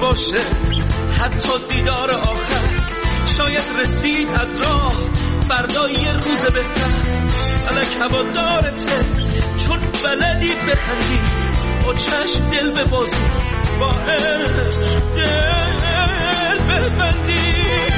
باشه حتی دیدار آخر، شاید رسید از راه فردا یه روز بهتر. الک هوادارته چون بلدی بخندی، با چشم دل ببازی، با عشق دل ببندی.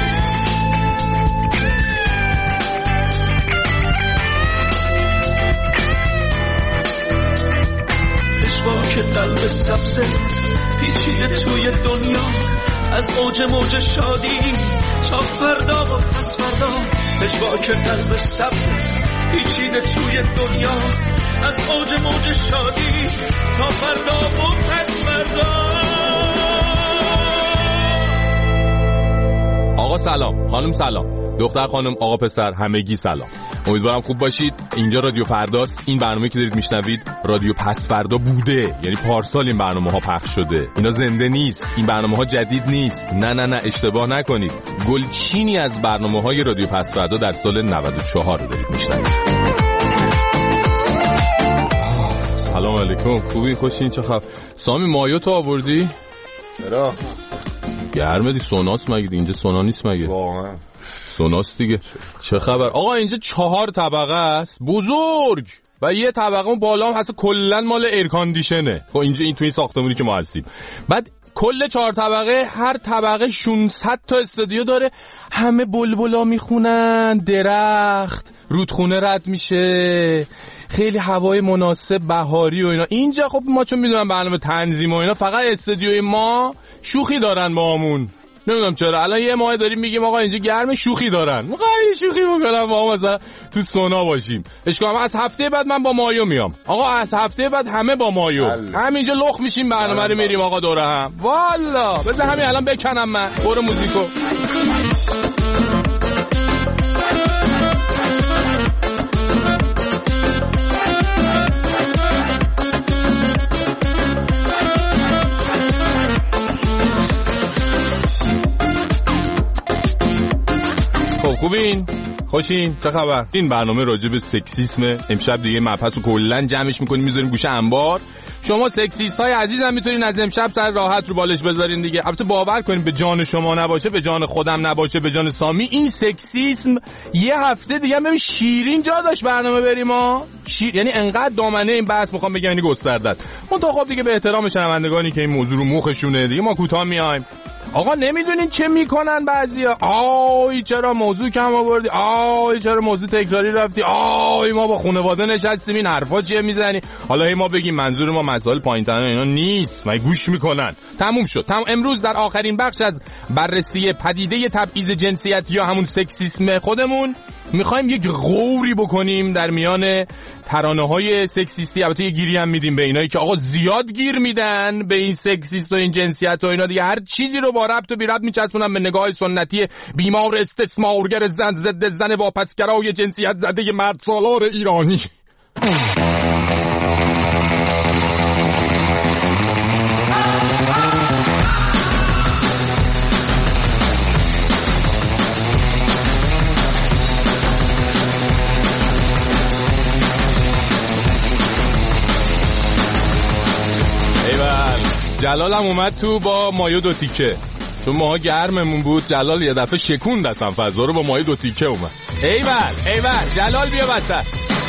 اشواک قلب سبزه پیچیده توی دنیا، از اوج موج شادی تا فردا و پس فردا. اشواک قلب سبزه پیچیده توی دنیا، از اوج موج شادی تا فردا و پس فردا. آقا سلام، خانم سلام، دختر خانم، آقا پسر، همگی سلام. امیدوارم خوب باشید. اینجا رادیو فرداست. این برنامه که دارید میشنوید رادیو پس فردا بوده، یعنی پارسال این برنامه ها پخش شده. اینا زنده نیست، این برنامه ها جدید نیست. نه اشتباه نکنید. گلچینی از برنامه های رادیو پس فردا در سال 94 رو دارید میشنوید. سلام علیکم، خوبی؟ خوشین؟ چه خبر؟ سامی مایو تو آوردی؟ چرا؟ گرمه دی. سوناس مگه؟ اینجا سونا نیست مگه؟ واقعا سوناس دیگه. چه خبر؟ آقا اینجا 4 طبقه است بزرگ و یه طبقه اون بالا هم هست کلن مال ایر کاندیشنه. خب اینجا این تو این ساختمونی که ما هستیم، بعد کل 4 طبقه، هر طبقه 600 تا استودیو داره، همه بلبلا میخونن، درخت، رودخونه رد میشه، خیلی هوای مناسب بهاری و اینا. اینجا خب ما چون میدونم برنامه تنظیم و اینا، فقط استودیوی ما شوخی دارن با همون. نمیدونم چرا الان یه ماه داریم میگیم آقا اینجا گرمه، شوخی دارن. میخوام شوخی بکنم با هم مثلا تو سونا باشیم. اشکال از هفته بعد من با مایو میام. آقا از هفته بعد همه با مایو. همینجا لخ میشیم، برنامه رو میریم آقا دوره هم. والا بذار همین الان بکنم من. برو موزیکو. خوبین؟ خوشین؟ چه خبر؟ این برنامه راجع به سکسیسمه. امشب دیگه مبحث رو کلا جمعش میکنیم میذاریم گوشه انبار. شما سکسیست های عزیزم میتونین از امشب سر راحت رو بالش بذارین دیگه. البته باور کنین به جان شما نباشه، به جان خودم نباشه، به جان سامی، این سکسیسم یه هفته دیگه ببین شیرین جا داشت برنامه بریم ها. یعنی انقدر دامنه این بحث میخوام بگم یعنی گسترده است. من تا خب دیگه به احترام شنوندگانی که این موضوع رو مخشونه دیگه ما کوتاه میایم. آقا نمیدونین چه میکنن بعضیا؟ آی چرا موضوع کم آوردی؟ آی چرا موضوع تکراری رفتی؟ آی ما با خانواده نشستیم این حرفا چیه میزنی؟ حالا هی ما بگیم منظور ما مسائل پایین‌تر اینا نیست، ما گوش میکنن. تموم شد. امروز در آخرین بخش از بررسی پدیده تبعیض جنسیتی یا همون سکسیسم خودمون میخوایم یک غوری بکنیم در میان ترانه‌های سکسیستی. البته یه گیری هم میدیم به اینایی که آقا زیاد گیر میدن به این سکسیست و این جنسیت و اینا دیگه، هر چیزی رو با ربط و بی ربط میچسبونن به نگاه سنتی بیمار استثمارگر زن ضد زن واپسگرای جنسیت زده مرد سالار ایرانی. جلالم اومد تو با مایو 2 تیکه، چون ماها گرممون بود. جلال یه دفعه شکوند اصلا فضا رو، با مایو 2 تیکه اومد. ایول جلال بیا وسط.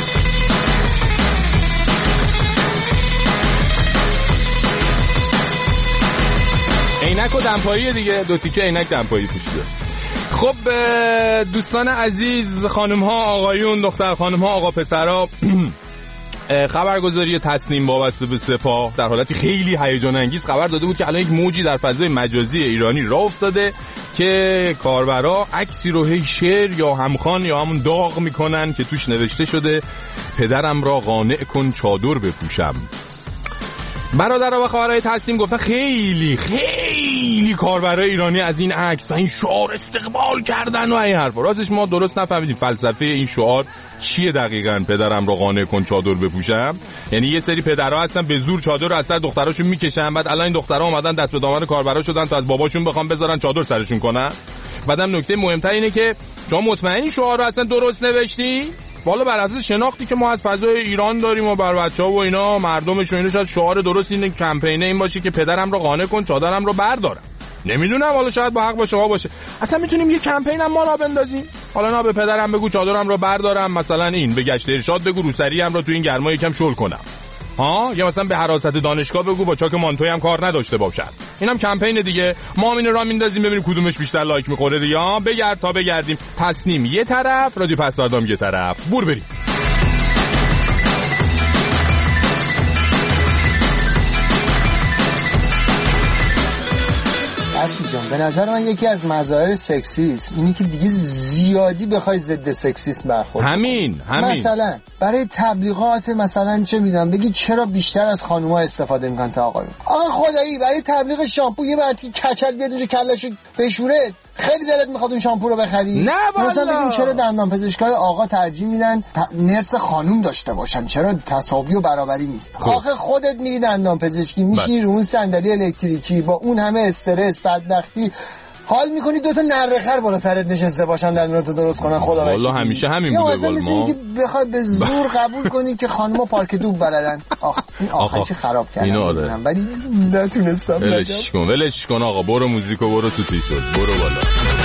عینک و دمپایی دیگه، 2 تیکه عینک دمپایی پوشیده. خب دوستان عزیز، خانم ها، آقایون، دختر خانم ها، آقا پسرها، خبرگزاری تسنیم وابسته به سپاه در حالتی خیلی هیجان انگیز خبر داده بود که الان یک موجی در فضای مجازی ایرانی راه افتاده که کاربرا عکسی رو هی شیر یا همخوان یا همون داغ میکنن که توش نوشته شده پدرم را قانع کن چادر بپوشم. برادرها و خواهرای تسنیم گفتن خیلی کاربرای ایرانی از این عکس و این شعار استقبال کردن و این حرفا. راستش ما درست نفهمیدیم فلسفه این شعار چیه دقیقاً، پدرم رو قانع کن چادر بپوشم. یعنی یه سری پدرها هستن به زور چادر رو از سر دختراشون میکشن، بعد الان این دخترها اومدن دست به دامن کاربرا شدن تا از باباشون بخوام بذارن چادر سرشون کنن. بعدم نکته مهمتر اینه که شما مطمئنی شعار رو اصلا درست نوشتی؟ والا بر اساس شناختی که ما از فضای ایران داریم و بر بچه‌ها و اینا مردمش و اینا، شاید شعار درست این کمپینه این باشه که پدرم رو قانع کن چادرم رو بردارم. نمیدونم، حالا شاید با حق باشه ها باشه. اصلا میتونیم یه کمپین هم ما را بندازیم. حالا نه به پدرم بگو چادرم رو بردارم، مثلا این به گشت ارشاد بگو روسری هم رو تو این گرما یکم شل کنم ها، یا مثلا به حراست دانشگاه بگو با چاک مانتوی هم کار نداشته باشد. اینم کمپین دیگه. ما این را میندازیم ببینیم کدومش بیشتر لایک میخوره دیگه. بگرد تا بگردیم. تصنیم یه طرف، رادیو پس‌فردام یه طرف. بریم. ارشد جان، به نظر من یکی از مظاهر سکسیسم اینی که دیگه زیادی بخوای ضد سکسیسم برخورد. همین. مثلا برای تبلیغات مثلا چه میدونم بگی چرا بیشتر از خانوما استفاده میکنن تا آقایون. خدایی برای تبلیغ شامپو یه مرتی کچل بیاد اونجا کلاشو بشوره، خیلی دلت میخواد اون شامپو رو بخری؟ نه والا. مثلا بگیم چرا دندان پزشکای آقا ترجیح میدن نرس خانوم داشته باشن، چرا تساوی و برابری نیست؟ آخه خودت میری دندان پزشکی میشینی رو اون صندلی الکتریکی با اون همه استرس بدبختی، حال میکنی دوتا نرخر بالا سرت نشسته باشن دندوناتو درست کنن. خدا وکیلی والله همیشه همین بوده. مثلا مثل اینکه بخوای به زور قبول کنی که خانوما پارک دوب بلدن. این آخه چه خراب کردن، ولی نتونستم. ولش کن آقا، برو موزیکو برو تو تیشرت، برو بالا.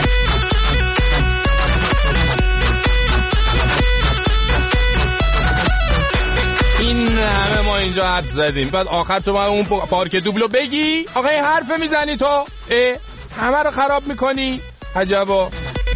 این همه ما اینجا حرف زدیم، بعد آخر تو باید اون پارک دوبلو بگی؟ آقا این حرف میزنی تو؟ همه رو خراب میکنی؟ عجبا.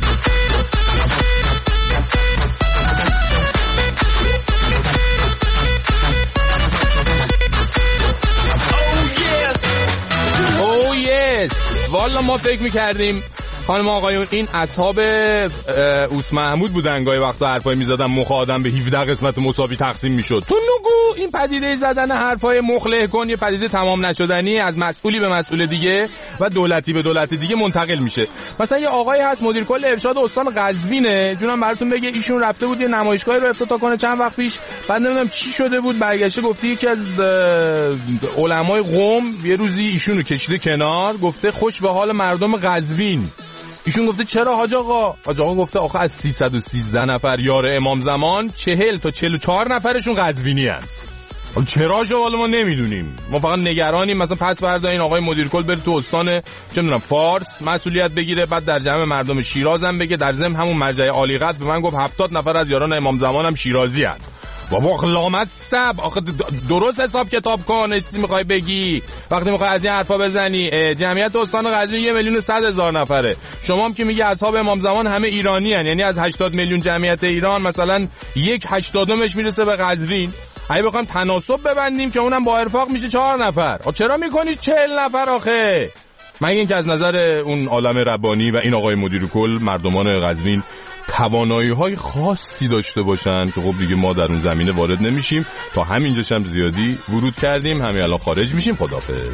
Oh yes. والا ما فکر میکردیم خانم آقایون این اصحاب اوس محمود بودن، گاهی وقتا حرفای میزدن مخ آدم به 17 قسمت مساوی تقسیم میشد. تو نگو این پدیده زدن حرفای مخله کن یه پدیده تمام نشدنی، از مسئولی به مسئول دیگه و دولتی به دولت دیگه منتقل میشه. مثلا یه آقایی هست مدیر کل ارشاد استان قزوینه، جونم براتون بگه، ایشون رفته بود یه نمایشگاهی رو افتتاح کنه چند وقت پیش، بعد نمیدونم چی شده بود، برگشته گفته یکی از علمای قم یه روزی ایشونو کشیده کنار، گفته خوش به حال مردم قزوین. ایشون گفته چرا حاج آقا؟ حاج آقا گفته آخه از 313 نفر یار امام زمان 40 تا 44 نفرشون قزوینی هن. چرا شو والا ما نمیدونیم، ما فقط نگرانیم. مثلا پس فردا این آقای مدیر کل بره تو استان چه میدونم فارس مسئولیت بگیره، بعد در جمع مردم شیراز هم بگه در ضمن همون مرجع عالی قدر به من گفت 70 نفر از یاران امام زمان هم شیرازی هن. بابا لامصب، آخه درست حساب کتاب کن. چیزی میخوای بگی وقتی میخوای از این حرفا بزنی؟ جمعیت استان قزوین 1,100,000 نفره. شما هم که میگی اصحاب امام زمان همه ایرانی هن، یعنی از 80 میلیون جمعیت ایران مثلا 1/80 میرسه به قزوین. اگه بخوام تناسب ببندیم که اونم با ارفاق میشه 4 نفر. چرا میکنی 40 نفر آخه؟ مگه اینکه از نظر اون عالم ربانی و این آقای مدیر کل مردمان قزوین توانایی‌های خاصی داشته باشن که خب دیگه ما در اون زمینه وارد نمیشیم. تا همینجاش هم زیادی ورود کردیم، همین الان خارج میشیم. خداحافظ.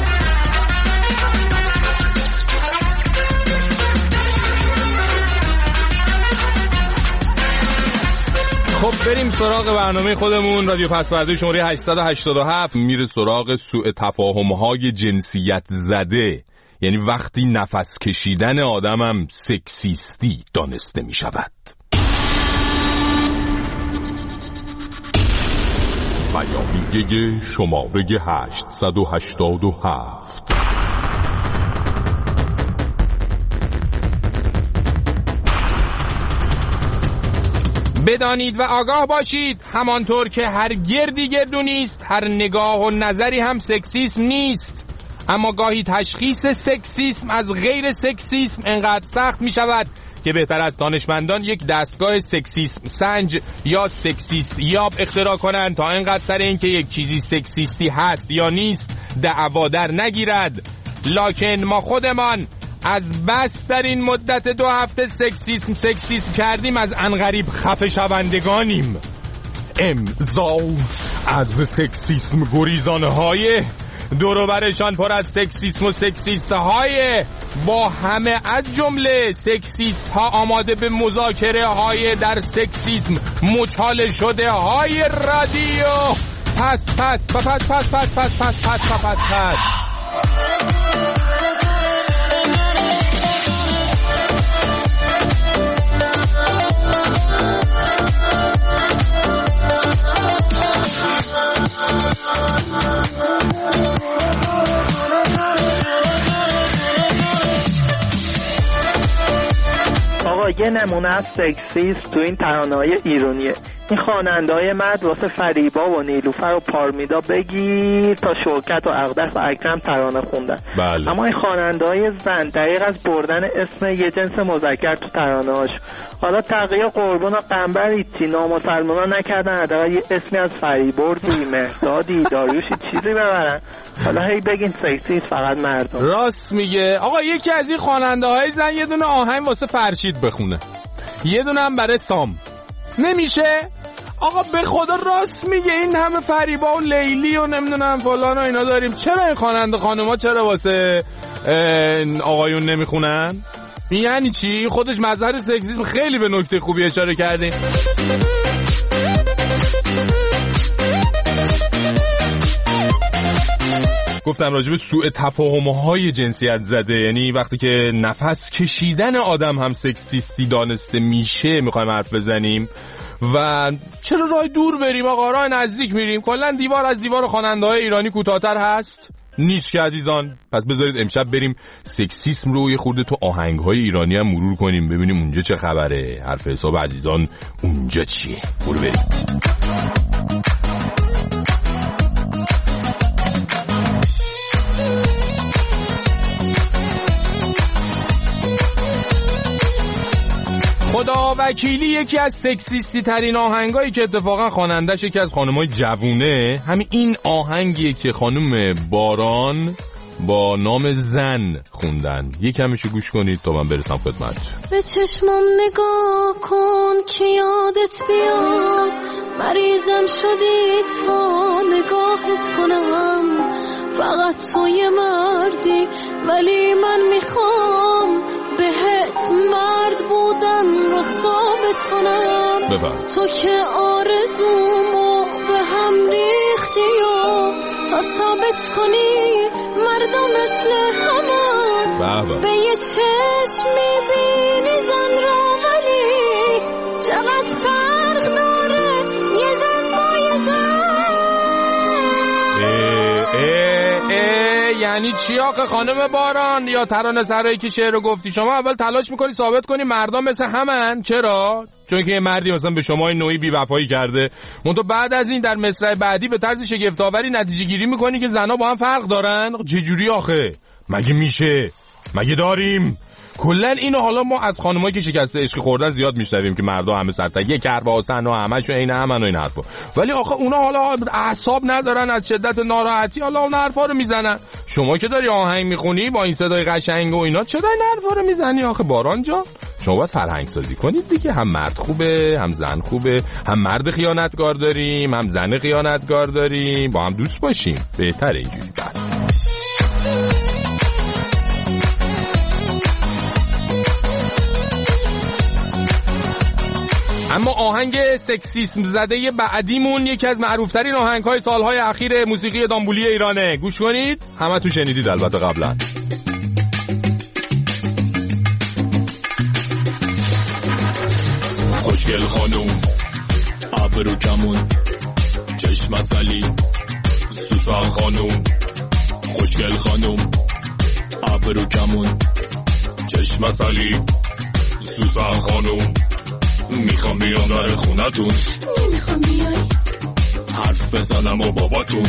خب بریم سراغ برنامه خودمون. رادیو پس‌فردای شماره 887 میره سراغ سوء تفاهم‌های جنسیت زده، یعنی وقتی نفس کشیدن آدمم سکسیستی دانسته می شود. بیانیه شماره 887. بدانید و آگاه باشید همانطور که هر گردی گردو نیست، هر نگاه و نظری هم سکسیسم نیست. اما گاهی تشخیص سکسیسم از غیر سکسیسم انقدر سخت می شود که بهتر از دانشمندان یک دستگاه سکسیسم سنج یا سکسیست یاب اختراع کنند تا اینقدر سر این که یک چیزی سکسیستی هست یا نیست دعوا در نگیرد. لکن ما خودمان از بس در این مدت 2 هفته سکسیسم کردیم از انقریب خفه شوندگانیم. امضا از سکسیسم گریزانه های دوروبرشان پر از سکسیسم و سکسیست های با همه از جمله سکسیست ها آماده به مذاکره های در سکسیسم مچاله شده های رادیو پس یه نمونه از سکسیست تو این ترانه‌های ایرانیه. این خواننده‌های مرد واسه فریبا و نیلوفر و پارمیدا بگیر تا شوکت و اقدس و اکرم ترانه خوندن. بله. اما این خواننده‌های زن دقیق از بردن اسم یه جنس مذکر تو ترانه‌هاش. حالا تقیه قربون و قنبری تینا مسلمانا نکردن حداقل یه اسمی از فریبردی، مهدادی، داریوشی چیزی ببرن. حالا هی بگین سکسیست فقط مردم. راست میگه. آقا یکی از این خواننده‌های زن یه دونه آهنگ واسه فرشید بخونه، یه دونه هم برای سام. نمیشه؟ آقا به خدا راست میگه. این همه فریبا و لیلی و نمیدونم فلان و اینا داریم، چرا این خواننده خانوما چرا واسه آقایون نمیخونن؟ یعنی چی؟ خودش مظهر سکسیسم. خیلی به نکته خوبی اشاره کردیم. گفتم راجب سوء تفاهم‌های جنسیت زده، یعنی وقتی که نفس کشیدن آدم هم سکسیستی دانسته میشه میخوایم حرف بزنیم. و چرا راه دور بریم آقا، راه نزدیک میریم. کلا دیوار از دیوار خواننده‌های ایرانی کوتاه‌تر هست؟ نیست که عزیزان. پس بذارید امشب بریم سکسیسم رو یه خورده تو آهنگ‌های ایرانی هم مرور کنیم، ببینیم اونجا چه خبره. حرف حساب عزیزان اونجا چیه؟ برو بریم. خدا وکیلی یکی از سکسیستی ترین آهنگایی که اتفاقا خواننده‌اش یکی از خانم‌های جوونه، همین این آهنگیه که خانم باران با نام زن خوندن. یکمشو گوش کنید تا من برسم خدمت. به چشمم نگاه کن که یادت بیاد، مریضم شدی تا نگاهت کنم. فقط تو یه مردی ولی من میخوام بهت مرد بودن رو ثابت کنم. تو که آرزومو به هم ریختی و تا ثابت کنی مردم مثل همه. به یه چشم میبینی زن رو ولی چقدر فرق داره یه زن با یه زن. یعنی چی آقا خانم باران یا ترانه سرایی که شعر رو گفتی شما اول تلاش میکنی ثابت کنی مردم مثل همن؟ چرا؟ چون که یه مردی مثلا به شما این نوعی بی‌وفایی کرده، منتها بعد از این در مصرع بعدی به طرز شگفت‌آوری نتیجه گیری میکنی که زنا با هم فرق دارن؟ چه جوری آخه؟ مگه میشه؟ مگه داریم؟ کلا اینو حالا ما از خانمایی که شکسته عشق خوردن زیاد میشنویم که مردا همه سرتگی کرباسن و همشون عین همن و این حرفا، ولی آخه اونا حالا اعصاب ندارن از شدت ناراحتی حالا اون حرفا رو میزنن. شما که داری آهنگ میخونی با این صدای قشنگ و اینا چرا این حرفا رو میزنی آخه باران جان؟ شما باید فرهنگ سازی کنید دیگه. هم مرد خوبه هم زن خوبه، هم مرد خیانتگار داریم هم زن خیانتگار داریم، با هم دوست باشیم بهتره اینجوری. اما آهنگ سکسیسم زده بعدیمون یکی از معروفترین آهنگ‌های سالهای اخیر موسیقی دامبولی ایرانه. گوش کنید. همه تو شنیدید البته قبلا. خوشگل خانوم ابرو کمون چشم اصلی سوسن خانوم. خوشگل خانوم ابرو کمون چشم اصلی سوسن خانوم. میخوام بیام در خونتون، نمیخوام بیای حرف بزنم با باباتون.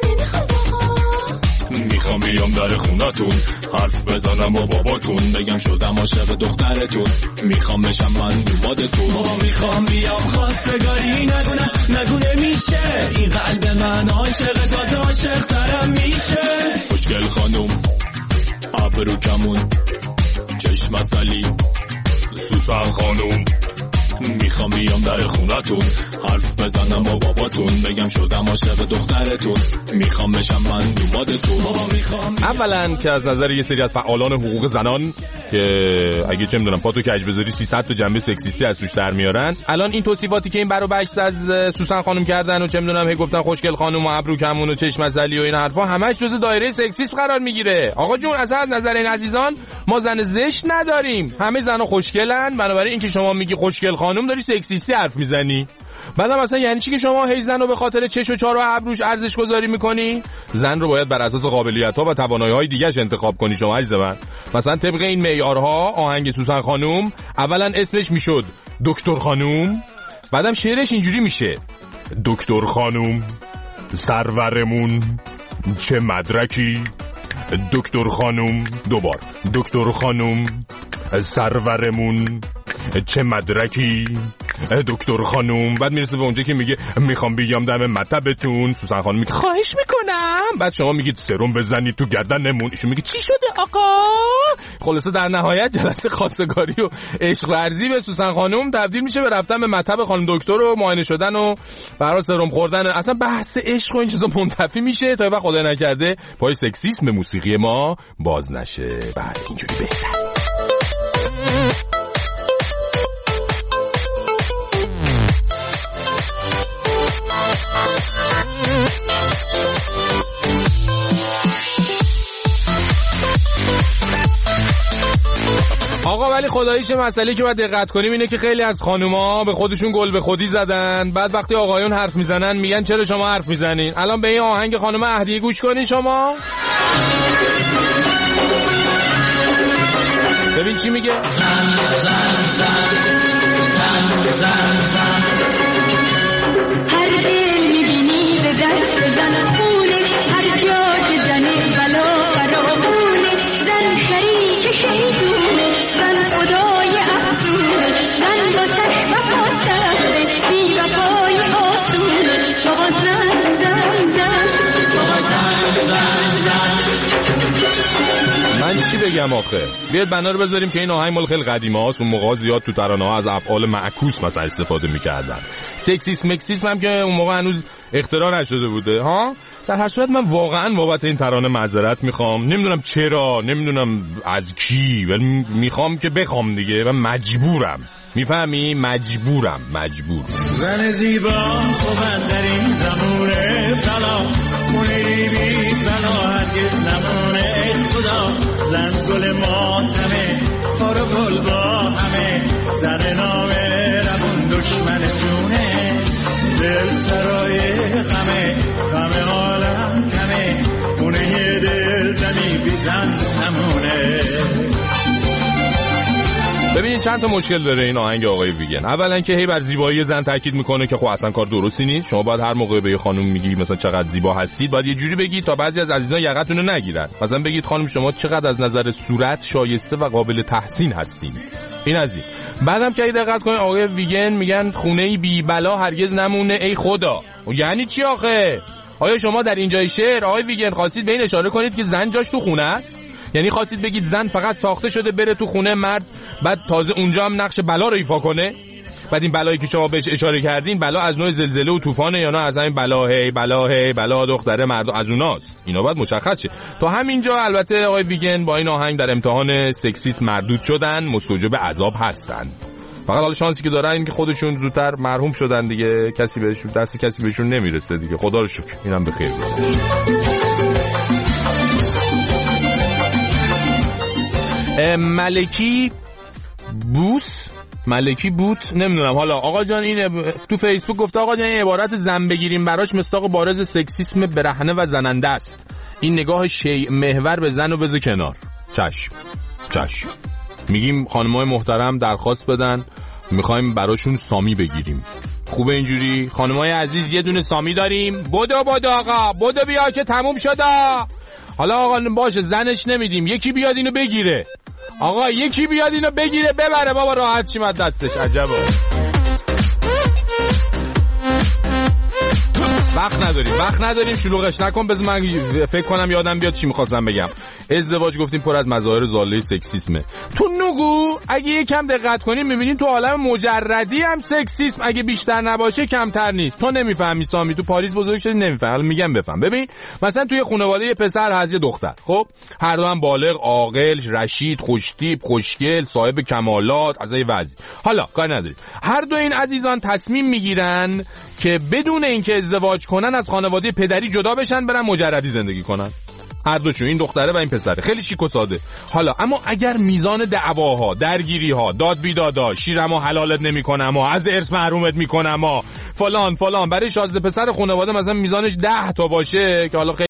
میخوام بیام در خونتون، حرف بزنم با باباتون. بگم شدم عاشق دخترتون، میخوام بشم من دوبادتون. میخوام بیام خواستگاری نگونه میشه این قلب من عاشق داده عاشق ترم میشه. خوشگل خانوم ابرو کمون چشم اصلی سوسن خانوم. میخوام بیام در خونتون، حرف بزنم با باباتون. بگم شدم عاشق دخترتون، میخوام بشم من دوبادتون. اولا که از نظر یه سری از فعالان حقوق زنان که اگه چه میدونم پاتو کج بذاری 300 تا جنبه سکسیستی از توش در میارن، الان این توصیفاتی که این برو بحث از سوسن خانم کردن و چه میدونم هی گفتن خوشگل خانم و ابرو کمون و چشم اصلی و این حرفا همش جزء دایره سکسیسم قرار میگیره. آقا جون از نظر این عزیزان ما زن زشت نداریم، همه زنا خوشگلن. بنابراین اینکه شما میگی خوشگل خانم داری سکسیستی حرف میزنی. بعدم مثلا یعنی چی که شما هی زن رو به خاطر چش و چار و ابروش ارزش گذاری میکنی؟ زن رو باید بر اساس قابلیت‌ها و توانایی‌های دیگه‌اش انتخاب کنی شما عزیز من. مثلا طبق این معیارها آهنگ سوسن خانم اولا اسمش میشد دکتر خانم، بعدم شعرش اینجوری میشه: دکتر خانم سرورمون چه مدرکی، دکتر خانم، دوبار دکتر خانم سرورمون چه مدرکی، دکتر خانم. بعد میرسه به اونجا که میگه میخوام بیام دم مطبتون. سوسن خانم میگه خواهش میکنم. بعد شما میگید سرم بزنید تو گردنمون. ایشون میگه چی شده آقا؟ خلاصه در نهایت جلسه خواستگاری و عشق ورزی به سوسن خانم تبدیل میشه به رفتن به مطب خانم دکتر و معاینه شدن و برای سرم خوردن. اصلا بحث عشق و این چیزا منتفی میشه تا وقت خدا نکرده پای سکسیسم موسیقی ما باز نشه. بله اینجوری بهتره. آقا ولی خداییش مسئله که باید دقت کنیم اینه که خیلی از خانوما به خودشون گل به خودی زدن. بعد وقتی آقایون حرف میزنن میگن چرا شما حرف میزنین؟ الان به این آهنگ خانم اهدیه گوش کنین شما. ببین چی میگه. زن زن زن زن زن زن هر دل میبینی به دست زن خونه، هر جا که زن بلا فراغونه، زن شریک شیطونه، زن خدای افزونه، زن با چشم وفا سخته بی وفای آسونه. بابا زن زن زن بابا زن زن زن. من چی بگم آخه؟ بیاد بنا رو بذاریم که این آهنگ مال خیلی قدیمه هاست. اون موقع زیاد تو ترانه ها از افعال معکوس مثلا استفاده میکردن. سکسیسم مکسیسم هم که اون موقع هنوز اختراع نشده بوده ها. در هر صورت من واقعا بابت این ترانه معذرت میخوام. نمیدونم چرا، نمیدونم از کی، ولی میخوام که بخوام دیگه و مجبورم. میفهمی؟ مجبور. زن زیبا خوبن در این زمونه، بلا خونه بی بلا هرگز نمونه. خدا زن گل ماتمه، خار و گل با همه، زن نامه روون دشمن جونه. دل سرای غمه، غم عالم کمه، خونه دل زنی بی زن نمونه. ببینید چند تا مشکل داره این آهنگ آقای ویگن. اولا که هی بر زیبایی زن تاکید میکنه که خب اصلا کار درستی نیست. شما باید هر موقع به یه خانم میگی مثلا چقدر زیبا هستید باید یه جوری بگید تا بعضی از عزیزان یقتون رو نگیرن. مثلا بگید خانم شما چقدر از نظر صورت شایسته و قابل تحسین هستین. این از این. بعدم که دقت کنید آقای ویگن میگن خونه بی بلا هرگز نمونه. ای خدا، یعنی چی آخه؟ آیا شما در اینجای شعر آقای ویگن خواستید به این اشاره کنید که زن جاش تو خونه است؟ یعنی خواستید بگید زن فقط ساخته شده بره تو خونه مرد، بعد تازه اونجا هم نقش بلا رو ایفا کنه؟ بعد این بلایی که شما بهش اشاره کردین بلا از نوع زلزله و طوفانه یا نه از همین بلا دختره مرد از اوناست؟ اینا باید مشخص شه. تا همینجا البته آقای ویگن با این آهنگ در امتحان سکسیسم مردود شدن، مستوجب عذاب هستن. فقط حالا شانسی که دارن این که خودشون زودتر مرحوم شدن دیگه، کسی بهشون دست کسی بهشون نمیرسه دیگه. خدا رو شکر اینم به خیر برسه. ملکی بوت نمیدونم. حالا آقا جان این تو فیسبوک گفته آقا جان این عبارت زن بگیریم براش مصداق بارز سکسیسم برهنه و زننده است. این نگاه شیء محور به زن و بذار کنار. چشم. میگیم خانمای محترم درخواست بدن میخوایم براشون سامی بگیریم. خوبه اینجوری؟ خانمای عزیز یه دونه سامی داریم. بدو آقا بدو بیا که تموم شده. حالا آقا باشه زنش نمیدیم، یکی بیاد اینو بگیره. آقا یکی بیاد اینو بگیره ببره بابا، راحت شیم از دستش. عجبا. وقت نداریم شلوغش نکن. بذار من فکر کنم یادم بیاد چی می‌خواستم بگم. ازدواج گفتیم پر از مظاهر ضاله سکسیسمه. تو نگو اگه یکم دقت کنیم می‌بینیم تو عالم مجردی هم سکسیسم اگه بیشتر نباشه کمتر نیست. تو نمی‌فهمی سامی، تو پاریس بزرگ شدی نمی‌فهمی. حالا میگم بفهم. ببین مثلا توی خانواده یه پسر هست یه دختر، خب هر دو هم بالغ، عاقل، رشید، خوشتیپ، خوشگل، صاحب کمالات، از این وضع. حالا کار نداریم. هر دو این عزیزان تصمیم میگیرن که بدون اینکه ازدواج کنن از خانواده پدری جدا بشن برن مجردی زندگی کنن. هر دوشون، این دختره و این پسره. خیلی شیک و ساده. حالا اما اگر میزان دعواها، درگیری‌ها، داد بیدادا، شیرمو حلالت نمی‌کنم، از ارث محرومت می‌کنم، فلان برای شازده پسر خانواده مثلا میزانش 10 تا باشه که حالا